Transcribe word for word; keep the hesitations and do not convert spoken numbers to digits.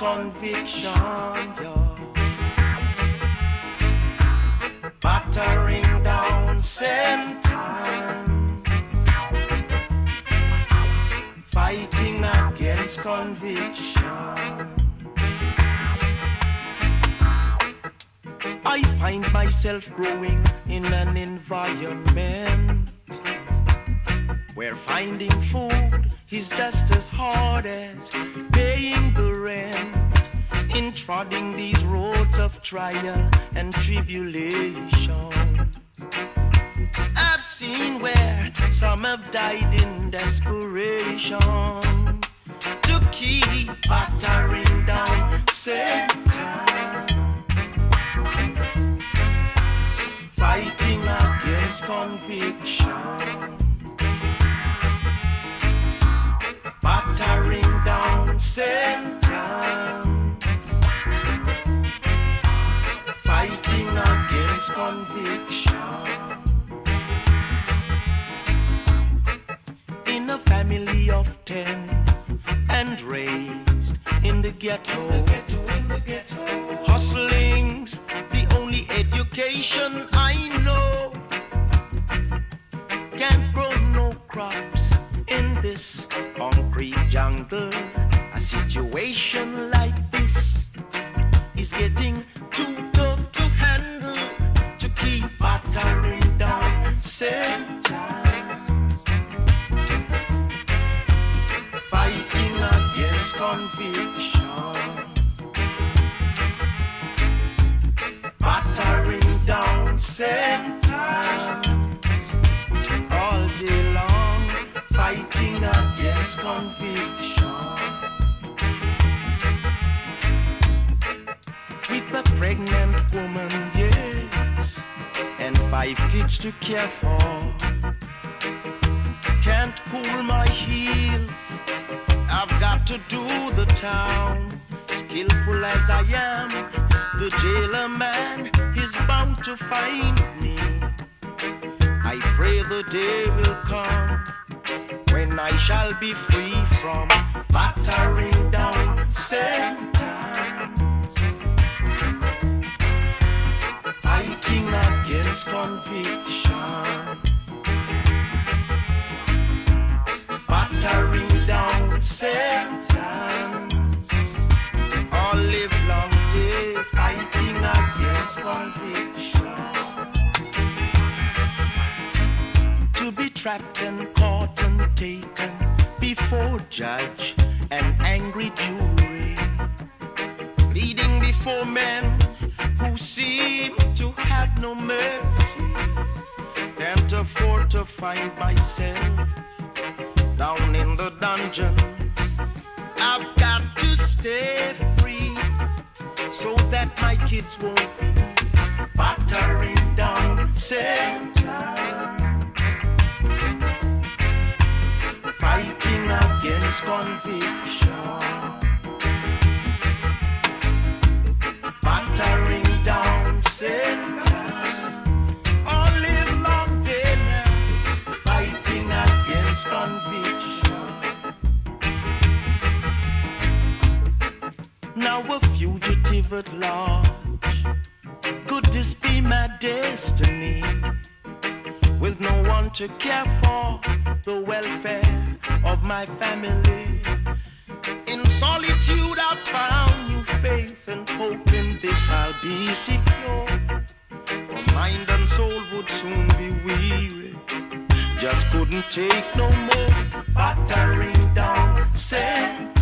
conviction, yo. Battering down sentence, fighting against conviction. I find myself growing in an environment where finding food is just as hard as paying the rent. In trotting these roads of trial and tribulation, I've seen where some have died in desperation to keep battering down Satan, fighting against conviction. Battering down sentence, fighting against conviction. In a family of ten and raised in the ghetto, hustling's the only education I know. Can't grow no crops in this concrete jungle. A situation like this is getting too tough to handle to keep battering down sentence, fighting against conviction. Battering down sentence all day long, fighting against conviction. With a pregnant woman, yes, and five kids to care for, can't cool my heels, I've got to do the town. Skillful as I am, the jailer man is bound to find me. I pray the day will come when I shall be free from battering down sentence, fighting against conviction. Battering down sentence all live long day, fighting against conviction. To be trapped and caught and taken before judge and angry jury, pleading before men who seem to have no mercy. Can't afford to find myself down in the dungeon. I've got to stay free so that my kids won't be battering down sentence, fighting against conviction. Battering down sentence all live long day now, fighting against conviction. Now a fugitive at large, could this be my destiny? With no one to care for the welfare of my family. In solitude I found new faith and hope, in this I'll be secure. For mind and soul would soon be weary, just couldn't take no more battering down sentence,